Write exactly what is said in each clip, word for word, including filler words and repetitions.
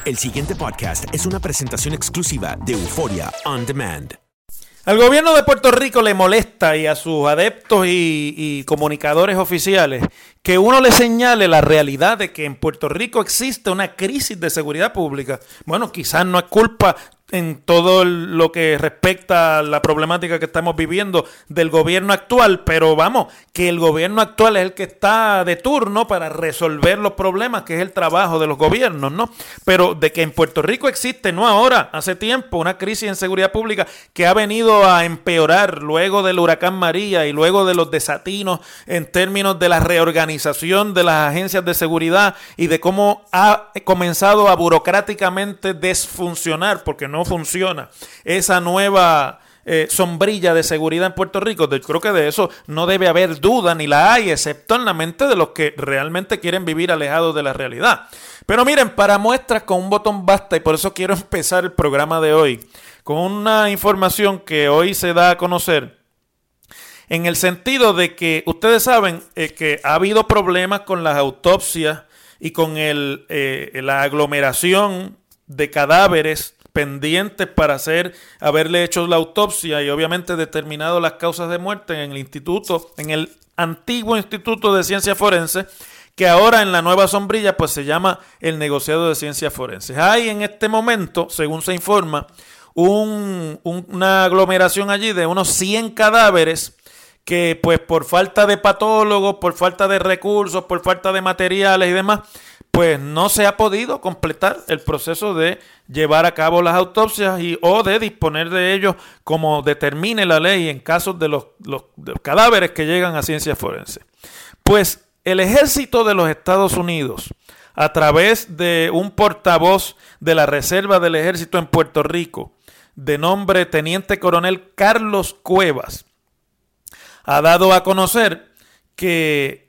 El siguiente podcast es una presentación exclusiva de Euforia On Demand. Al gobierno de Puerto Rico le molesta, y a sus adeptos y, y comunicadores oficiales, que uno le señale la realidad de que en Puerto Rico existe una crisis de seguridad pública. Bueno, quizás no es culpa en todo lo que respecta a la problemática que estamos viviendo del gobierno actual, pero vamos, que el gobierno actual es el que está de turno para resolver los problemas, que es el trabajo de los gobiernos, ¿no? Pero de que en Puerto Rico existe, no ahora, hace tiempo, una crisis en seguridad pública que ha venido a empeorar luego del huracán María y luego de los desatinos en términos de la reorganización de las agencias de seguridad y de cómo ha comenzado a burocráticamente desfuncionar, porque no funciona esa nueva eh, sombrilla de seguridad en Puerto Rico. Yo creo que de eso no debe haber duda, ni la hay, excepto en la mente de los que realmente quieren vivir alejados de la realidad. Pero miren, para muestras con un botón basta, y por eso quiero empezar el programa de hoy con una información que hoy se da a conocer, en el sentido de que ustedes saben eh, que ha habido problemas con las autopsias y con el, eh, la aglomeración de cadáveres pendientes para hacer, haberle hecho la autopsia y obviamente determinado las causas de muerte en el instituto, en el antiguo Instituto de Ciencias Forenses, que ahora en la nueva sombrilla pues se llama el Negociado de Ciencias Forenses. Hay en este momento, según se informa, un, un, una aglomeración allí de unos cien cadáveres que pues por falta de patólogos, por falta de recursos, por falta de materiales y demás, pues no se ha podido completar el proceso de llevar a cabo las autopsias y o de disponer de ellos como determine la ley en casos de los, los, de los cadáveres que llegan a ciencias forenses. Pues el ejército de los Estados Unidos, a través de un portavoz de la Reserva del Ejército en Puerto Rico, de nombre Teniente Coronel Carlos Cuevas, ha dado a conocer que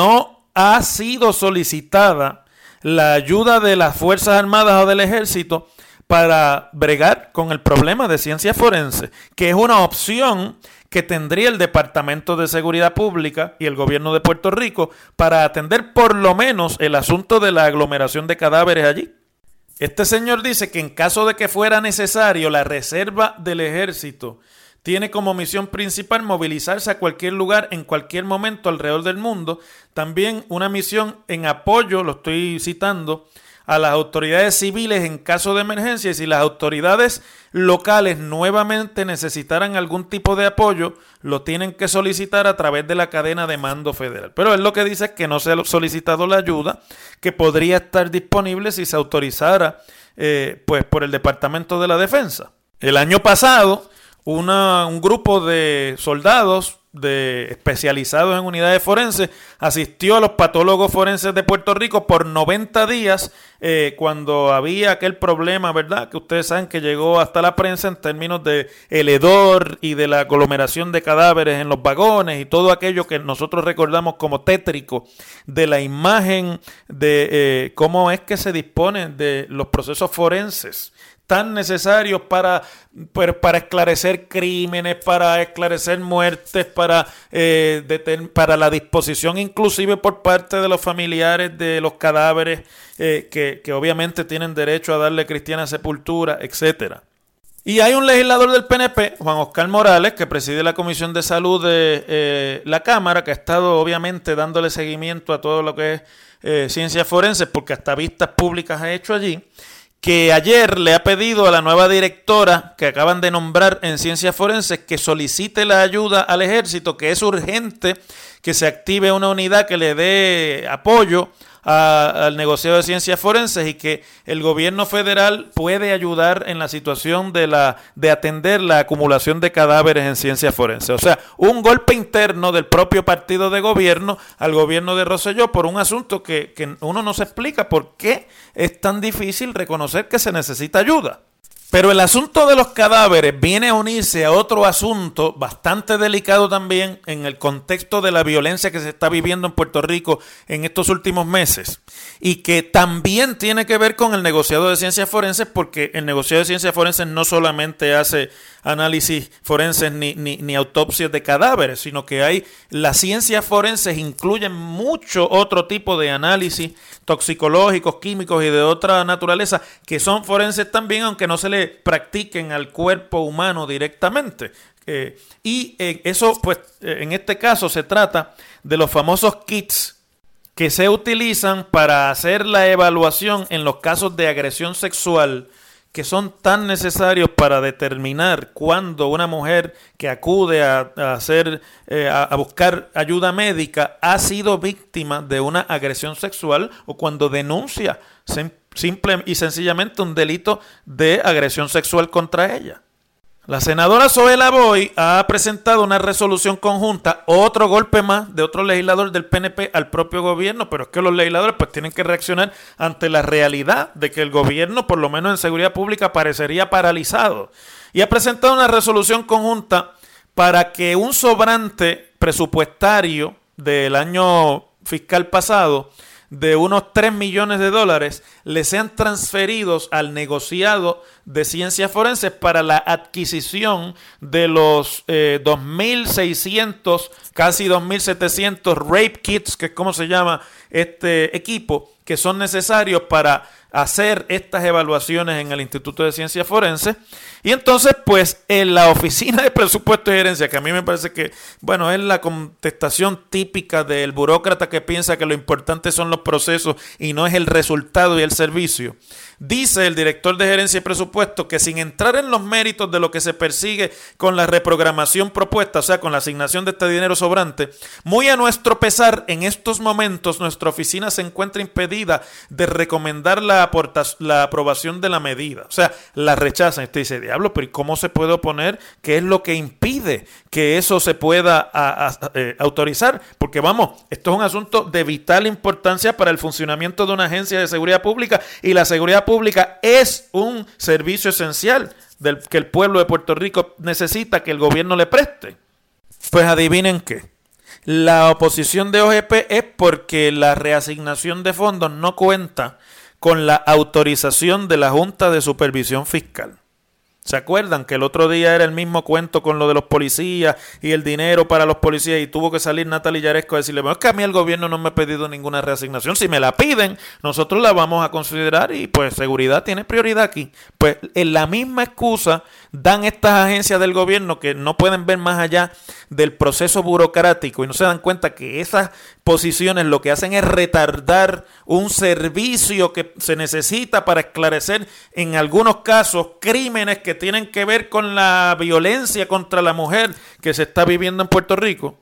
no ha sido solicitada la ayuda de las Fuerzas Armadas o del Ejército para bregar con el problema de ciencias forenses, que es una opción que tendría el Departamento de Seguridad Pública y el gobierno de Puerto Rico para atender por lo menos el asunto de la aglomeración de cadáveres allí. Este señor dice que en caso de que fuera necesario, la Reserva del Ejército tiene como misión principal movilizarse a cualquier lugar, en cualquier momento alrededor del mundo. También una misión en apoyo, lo estoy citando, a las autoridades civiles en caso de emergencia. Y si las autoridades locales nuevamente necesitaran algún tipo de apoyo, lo tienen que solicitar a través de la cadena de mando federal. Pero él lo que dice es que no se ha solicitado la ayuda, que podría estar disponible si se autorizara eh, pues por el Departamento de la Defensa. El año pasado, Una, un grupo de soldados de, especializados en unidades forenses asistió a los patólogos forenses de Puerto Rico por noventa días eh, cuando había aquel problema, ¿verdad? Que ustedes saben que llegó hasta la prensa en términos de el hedor y de la aglomeración de cadáveres en los vagones y todo aquello que nosotros recordamos como tétrico de la imagen de eh, cómo es que se disponen de los procesos forenses tan necesarios para, para esclarecer crímenes, para esclarecer muertes, para, eh, deter, para la disposición inclusive por parte de los familiares de los cadáveres eh, que, que obviamente tienen derecho a darle cristiana sepultura, etcétera. Y hay un legislador del P N P, Juan Oscar Morales, que preside la Comisión de Salud de eh, la Cámara, que ha estado obviamente dándole seguimiento a todo lo que es eh, ciencias forenses, porque hasta vistas públicas ha hecho allí, que ayer le ha pedido a la nueva directora que acaban de nombrar en ciencias forenses que solicite la ayuda al ejército, que es urgente que se active una unidad que le dé apoyo a, al negociado de ciencias forenses y que el gobierno federal puede ayudar en la situación de, la, de atender la acumulación de cadáveres en ciencias forenses. O sea, un golpe interno del propio partido de gobierno al gobierno de Rosselló por un asunto que, que uno no se explica por qué es tan difícil reconocer que se necesita ayuda. Pero el asunto de los cadáveres viene a unirse a otro asunto bastante delicado también en el contexto de la violencia que se está viviendo en Puerto Rico en estos últimos meses y que también tiene que ver con el negociado de ciencias forenses, porque el negociado de ciencias forenses no solamente hace análisis forenses ni, ni, ni autopsias de cadáveres, sino que hay las ciencias forenses incluyen mucho otro tipo de análisis toxicológicos, químicos y de otra naturaleza que son forenses también, aunque no se le practiquen al cuerpo humano directamente. Eh, y eh, eso, pues, eh, en este caso se trata de los famosos kits que se utilizan para hacer la evaluación en los casos de agresión sexual, que son tan necesarios para determinar cuándo una mujer que acude a, a hacer eh, a, a buscar ayuda médica ha sido víctima de una agresión sexual o cuando denuncia sim, simple y sencillamente un delito de agresión sexual contra ella. La senadora Zoela Boy ha presentado una resolución conjunta, otro golpe más de otro legislador del P N P al propio gobierno, pero es que los legisladores pues tienen que reaccionar ante la realidad de que el gobierno, por lo menos en seguridad pública, parecería paralizado. Y ha presentado una resolución conjunta para que un sobrante presupuestario del año fiscal pasado de unos tres millones de dólares le sean transferidos al negociado de ciencias forenses para la adquisición de los eh, dos mil seiscientos, casi dos mil setecientos rape kits, que es como se llama este equipo, que son necesarios para hacer estas evaluaciones en el Instituto de Ciencias Forenses. Y entonces, pues, en la Oficina de Presupuesto y Gerencia, que a mí me parece que, bueno, es la contestación típica del burócrata que piensa que lo importante son los procesos y no es el resultado y el servicio. Dice el director de Gerencia y Presupuesto que sin entrar en los méritos de lo que se persigue con la reprogramación propuesta, o sea, con la asignación de este dinero sobrante, muy a nuestro pesar, en estos momentos nuestra oficina se encuentra impedida de recomendar la, la aprobación de la medida. O sea, la rechazan. Usted dice, diablo, pero ¿cómo se puede oponer? ¿Qué es lo que impide que eso se pueda a, a, eh, autorizar? Porque vamos, esto es un asunto de vital importancia para el funcionamiento de una agencia de seguridad pública y la seguridad pública es un servicio esencial del que el pueblo de Puerto Rico necesita que el gobierno le preste. Pues adivinen qué. La oposición de O G P es porque la reasignación de fondos no cuenta con la autorización de la Junta de Supervisión Fiscal. ¿Se acuerdan que el otro día era el mismo cuento con lo de los policías y el dinero para los policías y tuvo que salir Natalia Yaresco a decirle, bueno, es que a mí el gobierno no me ha pedido ninguna reasignación, si me la piden, nosotros la vamos a considerar y pues seguridad tiene prioridad aquí? Pues en la misma excusa dan estas agencias del gobierno que no pueden ver más allá del proceso burocrático y no se dan cuenta que esas posiciones lo que hacen es retardar un servicio que se necesita para esclarecer en algunos casos crímenes que tienen que ver con la violencia contra la mujer que se está viviendo en Puerto Rico.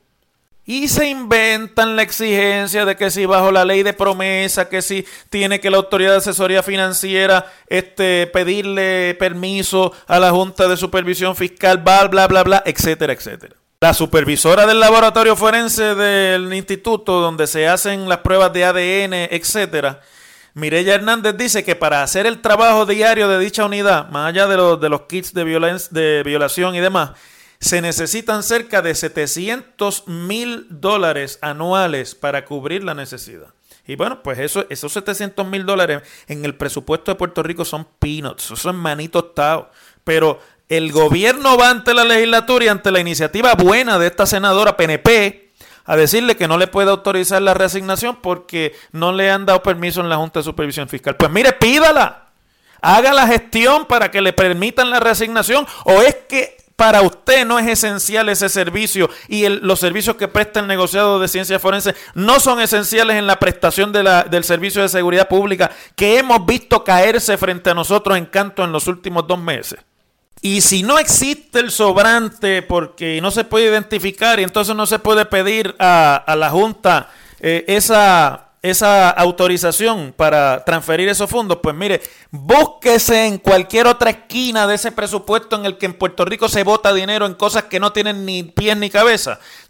Y se inventan la exigencia de que si bajo la ley de promesa, que si tiene que la Autoridad de Asesoría Financiera este, pedirle permiso a la Junta de Supervisión Fiscal, bla, bla, bla, bla, etcétera, etcétera. La supervisora del laboratorio forense del instituto donde se hacen las pruebas de A D N, etcétera, Mireya Hernández dice que para hacer el trabajo diario de dicha unidad, más allá de los, de los kits de, violen- de violación y demás, se necesitan cerca de setecientos mil dólares anuales para cubrir la necesidad. Y bueno, pues eso, esos setecientos mil dólares en el presupuesto de Puerto Rico son peanuts, eso es maní tostado. Pero el gobierno va ante la legislatura y ante la iniciativa buena de esta senadora P N P a decirle que no le puede autorizar la reasignación porque no le han dado permiso en la Junta de Supervisión Fiscal. Pues mire, pídala, haga la gestión para que le permitan la reasignación, o es que para usted no es esencial ese servicio y el, los servicios que presta el negociado de ciencias forenses no son esenciales en la prestación de la, del servicio de seguridad pública que hemos visto caerse frente a nosotros en canto en los últimos dos meses. Y si no existe el sobrante porque no se puede identificar y entonces no se puede pedir a, a la Junta eh, esa, esa autorización para transferir esos fondos, pues mire, búsquese en cualquier otra esquina de ese presupuesto en el que en Puerto Rico se bota dinero en cosas que no tienen ni pies ni cabeza.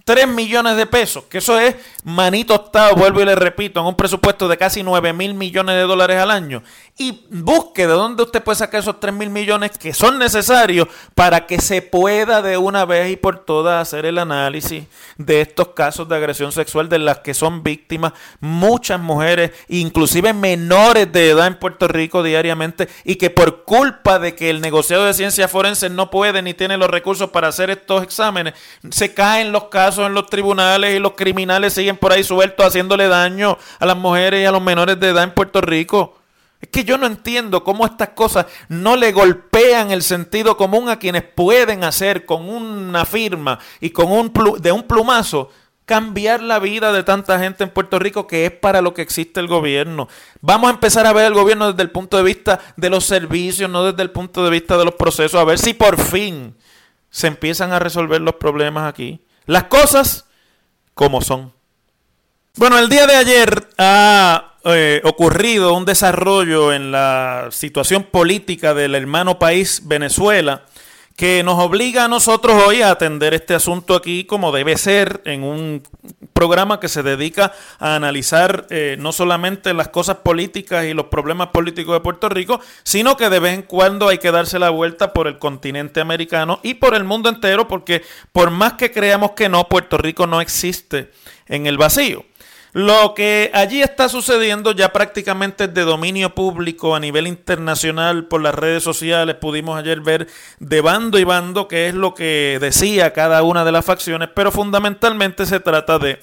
tres millones de pesos, que eso es manito octavo, vuelvo y le repito, en un presupuesto de casi nueve mil millones de dólares al año. Y busque de dónde usted puede sacar esos tres mil millones que son necesarios para que se pueda de una vez y por todas hacer el análisis de estos casos de agresión sexual de las que son víctimas muchas mujeres, inclusive menores de edad en Puerto Rico diariamente, y que por culpa de que el negociado de ciencias forenses no puede ni tiene los recursos para hacer estos exámenes, se caen los casos en los tribunales y los criminales siguen por ahí sueltos haciéndole daño a las mujeres y a los menores de edad en Puerto Rico. Es que yo no entiendo cómo estas cosas no le golpean el sentido común a quienes pueden hacer con una firma y con un plu- de un plumazo cambiar la vida de tanta gente en Puerto Rico, que es para lo que existe el gobierno. Vamos a empezar a ver el gobierno desde el punto de vista de los servicios, no desde el punto de vista de los procesos, a ver si por fin se empiezan a resolver los problemas aquí. Las cosas como son. Bueno, el día de ayer ha eh, ocurrido un desarrollo en la situación política del hermano país Venezuela que nos obliga a nosotros hoy a atender este asunto aquí como debe ser, en un programa que se dedica a analizar eh, no solamente las cosas políticas y los problemas políticos de Puerto Rico, sino que de vez en cuando hay que darse la vuelta por el continente americano y por el mundo entero, porque por más que creamos que no, Puerto Rico no existe en el vacío. Lo que allí está sucediendo ya prácticamente es de dominio público a nivel internacional por las redes sociales. Pudimos ayer ver de bando y bando qué es lo que decía cada una de las facciones, pero fundamentalmente se trata de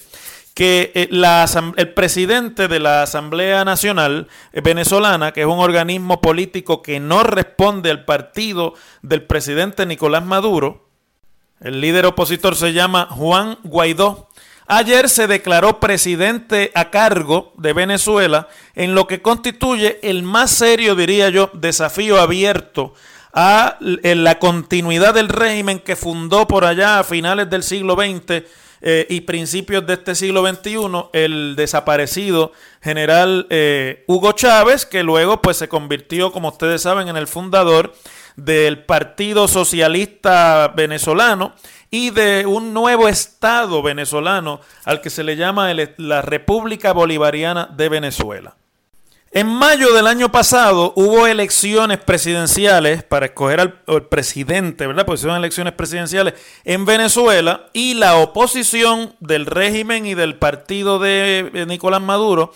que la, el presidente de la Asamblea Nacional Venezolana, que es un organismo político que no responde al partido del presidente Nicolás Maduro, el líder opositor se llama Juan Guaidó, ayer se declaró presidente a cargo de Venezuela en lo que constituye el más serio, diría yo, desafío abierto a la continuidad del régimen que fundó por allá a finales del siglo veinte eh, y principios de este siglo veintiuno el desaparecido general eh, Hugo Chávez, que luego pues se convirtió, como ustedes saben, en el fundador del Partido Socialista Venezolano y de un nuevo Estado venezolano al que se le llama el, la República Bolivariana de Venezuela. En mayo del año pasado hubo elecciones presidenciales para escoger al, al presidente, ¿verdad? Porque son elecciones presidenciales en Venezuela, y la oposición del régimen y del partido de Nicolás Maduro,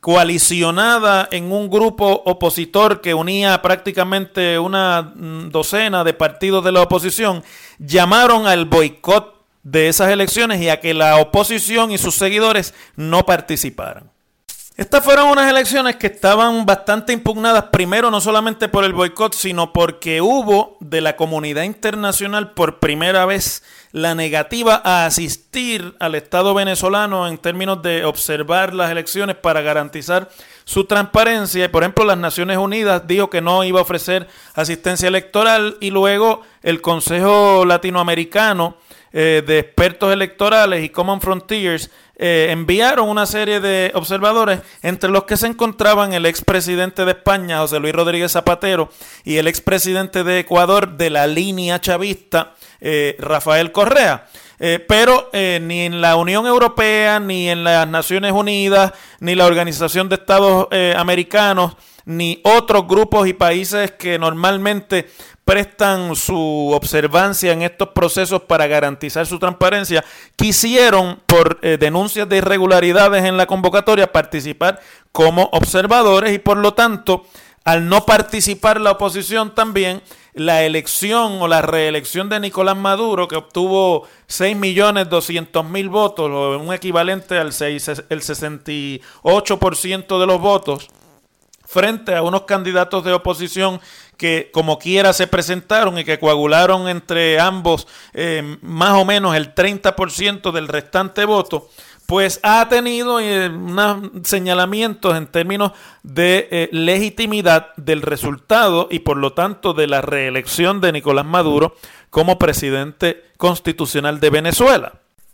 coalicionada en un grupo opositor que unía prácticamente una docena de partidos de la oposición, llamaron al boicot de esas elecciones y a que la oposición y sus seguidores no participaran. Estas fueron unas elecciones que estaban bastante impugnadas, primero no solamente por el boicot, sino porque hubo de la comunidad internacional por primera vez la negativa a asistir al Estado venezolano en términos de observar las elecciones para garantizar su transparencia. Y por ejemplo, las Naciones Unidas dijo que no iba a ofrecer asistencia electoral, y luego el Consejo Latinoamericano eh, de Expertos Electorales y Common Frontiers Eh, enviaron una serie de observadores, entre los que se encontraban el expresidente de España, José Luis Rodríguez Zapatero, y el expresidente de Ecuador de la línea chavista, eh, Rafael Correa. Eh, pero eh, ni en la Unión Europea, ni en las Naciones Unidas, ni la Organización de Estados eh, Americanos, ni otros grupos y países que normalmente prestan su observancia en estos procesos para garantizar su transparencia, quisieron, por eh, denuncias de irregularidades en la convocatoria, participar como observadores, y por lo tanto, al no participar la oposición también, la elección o la reelección de Nicolás Maduro, que obtuvo seis millones doscientos mil votos, o un equivalente al seis, el sesenta y ocho por ciento de los votos, frente a unos candidatos de oposición que como quiera se presentaron y que coagularon entre ambos eh, más o menos el treinta por ciento del restante voto, pues ha tenido eh, unos señalamientos en términos de eh, legitimidad del resultado y por lo tanto de la reelección de Nicolás Maduro como presidente constitucional de Venezuela.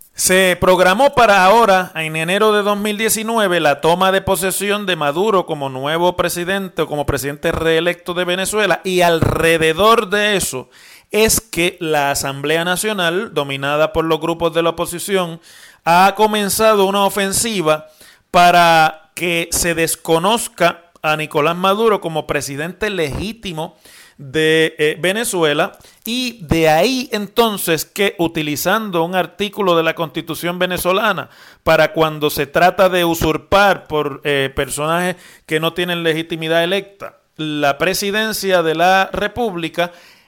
Se programó para ahora, en enero de dos mil diecinueve, la toma de posesión de Maduro como nuevo presidente o como presidente reelecto de Venezuela, y alrededor de eso es que la Asamblea Nacional, dominada por los grupos de la oposición, ha comenzado una ofensiva para que se desconozca a Nicolás Maduro como presidente legítimo de eh, Venezuela, y de ahí entonces que, utilizando un artículo de la Constitución venezolana para cuando se trata de usurpar por eh, personajes que no tienen legitimidad electa la presidencia de la República,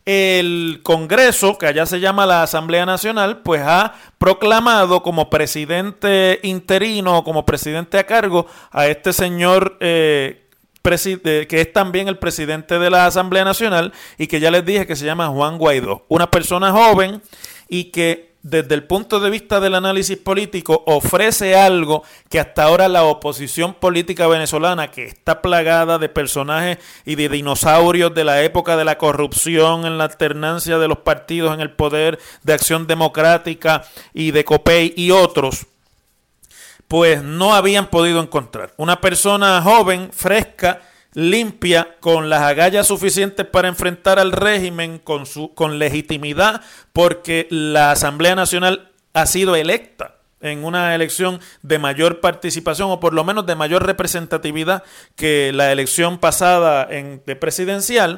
el Congreso, que allá se llama la Asamblea Nacional, pues ha proclamado como presidente interino, como presidente a cargo, a este señor eh, que es también el presidente de la Asamblea Nacional, y que ya les dije que se llama Juan Guaidó, una persona joven y que desde el punto de vista del análisis político ofrece algo que hasta ahora la oposición política venezolana, que está plagada de personajes y de dinosaurios de la época de la corrupción, en la alternancia de los partidos en el poder, de Acción Democrática y de COPEI y otros, pues no habían podido encontrar. Una persona joven, fresca, limpia, con las agallas suficientes para enfrentar al régimen con, su, con legitimidad, porque la Asamblea Nacional ha sido electa en una elección de mayor participación, o por lo menos de mayor representatividad que la elección pasada en, de presidencial,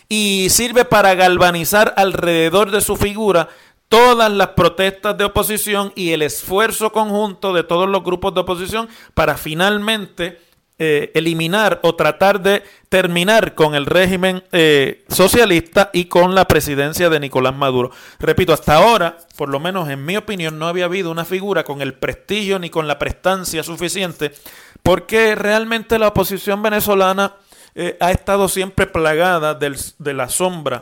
y sirve para galvanizar alrededor de su figura todas las protestas de oposición y el esfuerzo conjunto de todos los grupos de oposición para finalmente eh, eliminar o tratar de terminar con el régimen eh, socialista y con la presidencia de Nicolás Maduro. Repito, hasta ahora, por lo menos en mi opinión, no había habido una figura con el prestigio ni con la prestancia suficiente, porque realmente la oposición venezolana eh, ha estado siempre plagada del, de la sombra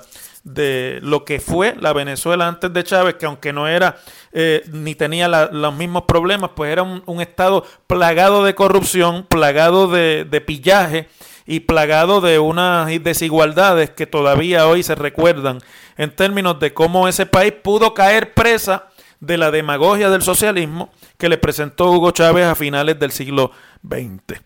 de lo que fue la Venezuela antes de Chávez, que aunque no era eh, ni tenía la, los mismos problemas, pues era un, un estado plagado de corrupción, plagado de, de pillaje y plagado de unas desigualdades que todavía hoy se recuerdan en términos de cómo ese país pudo caer presa de la demagogia del socialismo que le presentó Hugo Chávez a finales del siglo veinte.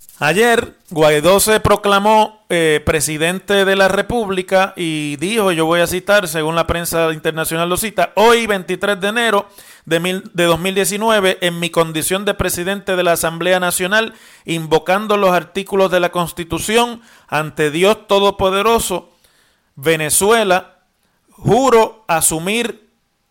Ayer Guaidó se proclamó eh, presidente de la República y dijo, yo voy a citar, según la prensa internacional lo cita, hoy veintitrés de enero de, mil, de dos mil diecinueve, en mi condición de presidente de la Asamblea Nacional, invocando los artículos de la Constitución, ante Dios Todopoderoso, Venezuela, juro asumir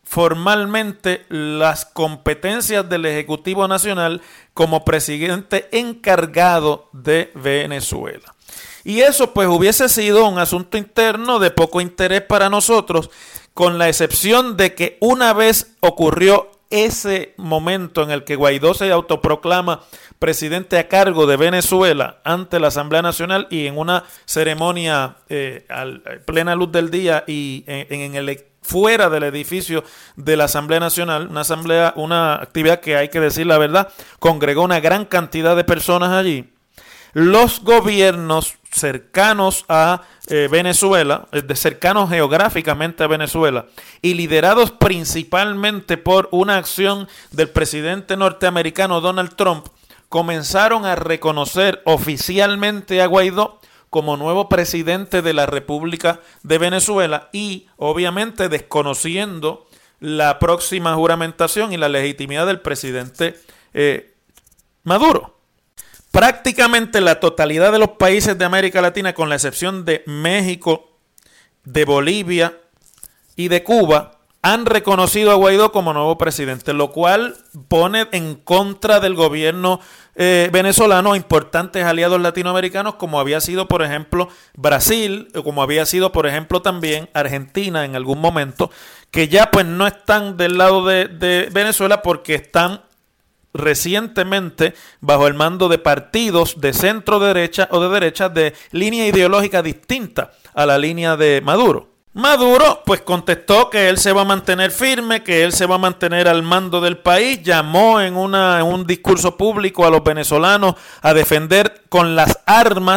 formalmente las competencias del Ejecutivo Nacional como presidente encargado de Venezuela. Y eso pues hubiese sido un asunto interno de poco interés para nosotros, con la excepción de que una vez ocurrió ese momento en el que Guaidó se autoproclama presidente a cargo de Venezuela ante la Asamblea Nacional, y en una ceremonia eh, a plena luz del día y en, en el fuera del edificio de la Asamblea Nacional, una asamblea, una actividad que, hay que decir la verdad, congregó una gran cantidad de personas allí. Los gobiernos cercanos a eh, Venezuela, de cercanos geográficamente a Venezuela, y liderados principalmente por una acción del presidente norteamericano Donald Trump, comenzaron a reconocer oficialmente a Guaidó como nuevo presidente de la República de Venezuela, y obviamente desconociendo la próxima juramentación y la legitimidad del presidente eh, Maduro. Prácticamente la totalidad de los países de América Latina, con la excepción de México, de Bolivia y de Cuba, han reconocido a Guaidó como nuevo presidente, lo cual pone en contra del gobierno eh, venezolano a importantes aliados latinoamericanos, como había sido, por ejemplo, Brasil, o como había sido, por ejemplo, también Argentina en algún momento, que ya pues no están del lado de, de Venezuela porque están recientemente bajo el mando de partidos de centro derecha o de derecha de línea ideológica distinta a la línea de Maduro. Maduro pues contestó que él se va a mantener firme, que él se va a mantener al mando del país, llamó en, una, en un discurso público a los venezolanos a defender con las armas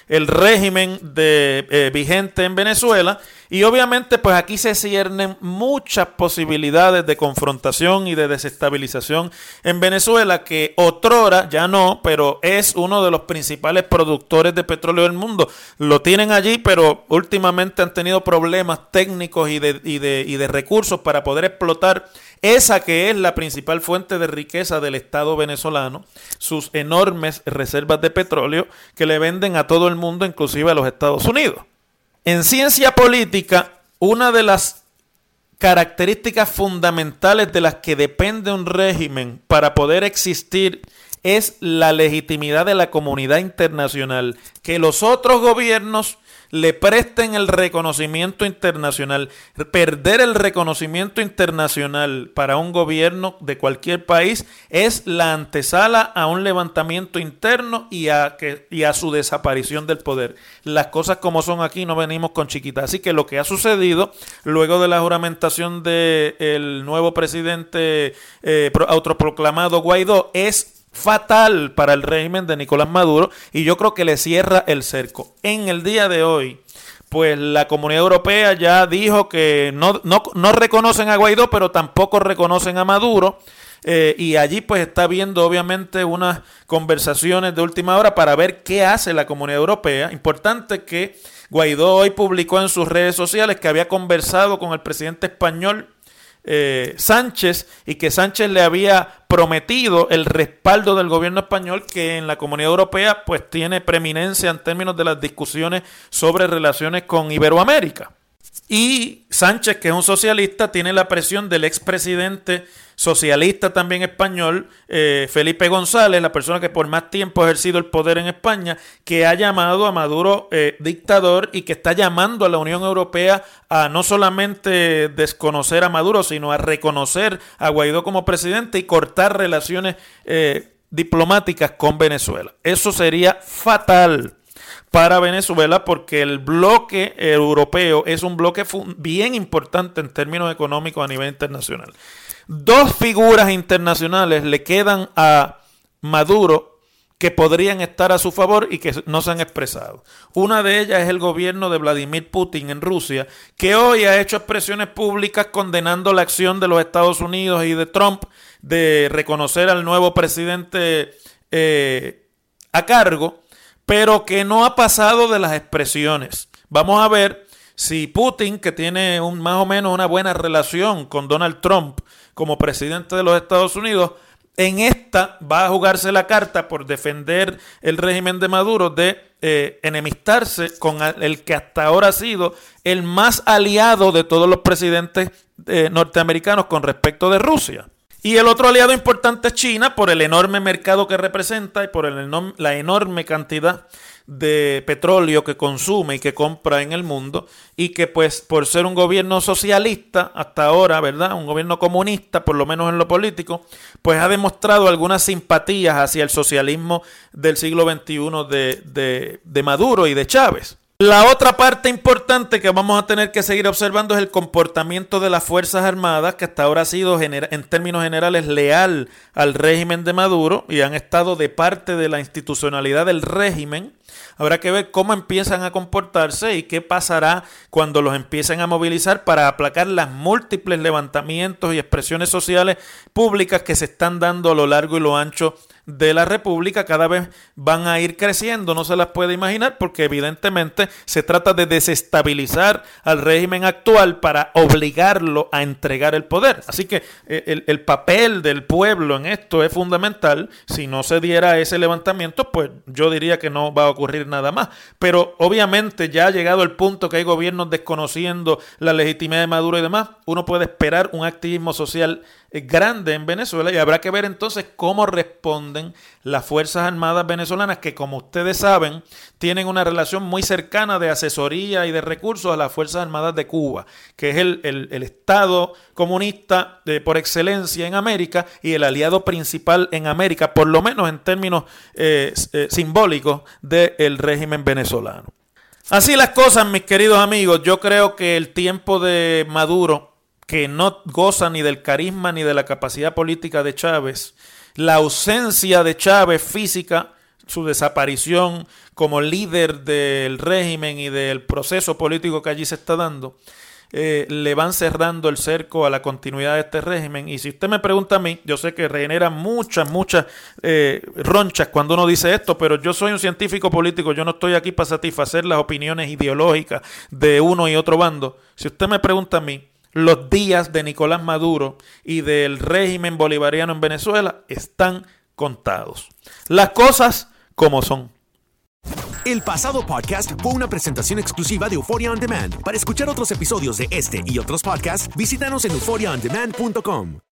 el régimen de, eh, vigente en Venezuela. Y obviamente pues aquí se ciernen muchas posibilidades de confrontación y de desestabilización en Venezuela, que otrora, ya no, pero es uno de los principales productores de petróleo del mundo. Lo tienen allí, pero últimamente han tenido problemas técnicos y de, y de, y de recursos para poder explotar esa que es la principal fuente de riqueza del Estado venezolano, sus enormes reservas de petróleo que le venden a todo el mundo, inclusive a los Estados Unidos. En ciencia política, una de las características fundamentales de las que depende un régimen para poder existir es la legitimidad de la comunidad internacional, que los otros gobiernos le presten el reconocimiento internacional. Perder el reconocimiento internacional para un gobierno de cualquier país es la antesala a un levantamiento interno y a, que, y a su desaparición del poder. Las cosas como son aquí, no venimos con chiquitas. Así que lo que ha sucedido luego de la juramentación del nuevo presidente eh, autoproclamado Guaidó es fatal para el régimen de Nicolás Maduro, y yo creo que le cierra el cerco. En el día de hoy, pues la Comunidad Europea ya dijo que no, no, no reconocen a Guaidó, pero tampoco reconocen a Maduro, eh, y allí pues está habiendo obviamente unas conversaciones de última hora para ver qué hace la Comunidad Europea. Importante que Guaidó hoy publicó en sus redes sociales que había conversado con el presidente español Eh, Sánchez, y que Sánchez le había prometido el respaldo del gobierno español, que en la Comunidad Europea pues tiene preeminencia en términos de las discusiones sobre relaciones con Iberoamérica. Y Sánchez, que es un socialista, tiene la presión del expresidente socialista también español, eh, Felipe González, la persona que por más tiempo ha ejercido el poder en España, que ha llamado a Maduro eh, dictador, y que está llamando a la Unión Europea a no solamente desconocer a Maduro, sino a reconocer a Guaidó como presidente y cortar relaciones eh, diplomáticas con Venezuela. Eso sería fatal para Venezuela, porque el bloque europeo es un bloque bien importante en términos económicos a nivel internacional. Dos figuras internacionales le quedan a Maduro que podrían estar a su favor y que no se han expresado. Una de ellas es el gobierno de Vladimir Putin en Rusia, que hoy ha hecho expresiones públicas condenando la acción de los Estados Unidos y de Trump de reconocer al nuevo presidente eh, a cargo, pero que no ha pasado de las expresiones. Vamos a ver si Putin, que tiene un, más o menos una buena relación con Donald Trump como presidente de los Estados Unidos, en esta va a jugarse la carta por defender el régimen de Maduro de eh, enemistarse con el que hasta ahora ha sido el más aliado de todos los presidentes eh, norteamericanos con respecto de Rusia. Y el otro aliado importante es China, por el enorme mercado que representa y por el enorme, la enorme cantidad de petróleo que consume y que compra en el mundo, y que pues por ser un gobierno socialista hasta ahora, ¿verdad?, un gobierno comunista, por lo menos en lo político, pues ha demostrado algunas simpatías hacia el socialismo del siglo veintiuno de, de, de Maduro y de Chávez. La otra parte importante que vamos a tener que seguir observando es el comportamiento de las Fuerzas Armadas, que hasta ahora ha sido en términos generales leal al régimen de Maduro y han estado de parte de la institucionalidad del régimen. Habrá que ver cómo empiezan a comportarse y qué pasará cuando los empiecen a movilizar para aplacar las múltiples levantamientos y expresiones sociales públicas que se están dando a lo largo y lo ancho de la República. Cada vez van a ir creciendo, no se las puede imaginar, porque evidentemente se trata de desestabilizar al régimen actual para obligarlo a entregar el poder. Así que el, el papel del pueblo en esto es fundamental. Si no se diera ese levantamiento, pues yo diría que no va a ocurrir nada más. Pero obviamente ya ha llegado el punto que hay gobiernos desconociendo la legitimidad de Maduro y demás. Uno puede esperar un activismo social grande en Venezuela, y habrá que ver entonces cómo responden las Fuerzas Armadas venezolanas, que, como ustedes saben, tienen una relación muy cercana de asesoría y de recursos a las Fuerzas Armadas de Cuba, que es el, el, el Estado comunista de, por excelencia en América, y el aliado principal en América, por lo menos en términos eh, eh, simbólicos del régimen venezolano. Así las cosas, mis queridos amigos. Yo creo que el tiempo de Maduro, que no goza ni del carisma ni de la capacidad política de Chávez, la ausencia de Chávez física su desaparición como líder del régimen y del proceso político que allí se está dando, eh, le van cerrando el cerco a la continuidad de este régimen. Y si usted me pregunta a mí, yo sé que genera muchas, muchas eh, ronchas cuando uno dice esto, pero yo soy un científico político, yo no estoy aquí para satisfacer las opiniones ideológicas de uno y otro bando. Si usted me pregunta a mí, los días de Nicolás Maduro y del régimen bolivariano en Venezuela están contados. Las cosas como son. El pasado podcast fue una presentación exclusiva de Euphoria On Demand. Para escuchar otros episodios de este y otros podcasts, visítanos en euphoria on demand punto com.